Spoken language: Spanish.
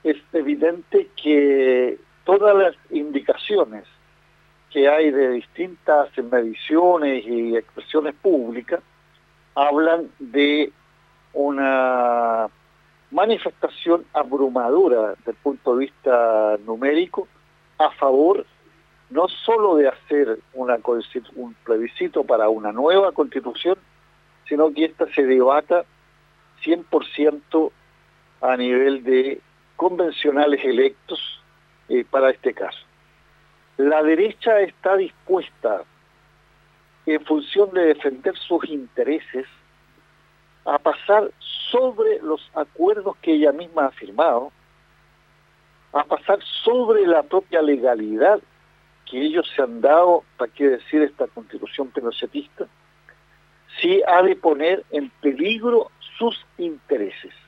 es evidente que todas las indicaciones que hay de distintas mediciones y expresiones públicas hablan de una manifestación abrumadora desde el punto de vista numérico a favor no solo de hacer un plebiscito para una nueva constitución, sino que ésta se debata 100% a nivel de convencionales electos para este caso. La derecha está dispuesta, en función de defender sus intereses, a pasar sobre los acuerdos que ella misma ha firmado, a pasar sobre la propia legalidad que ellos se han dado, para qué decir esta constitución pinochetista, si ha de poner en peligro sus intereses.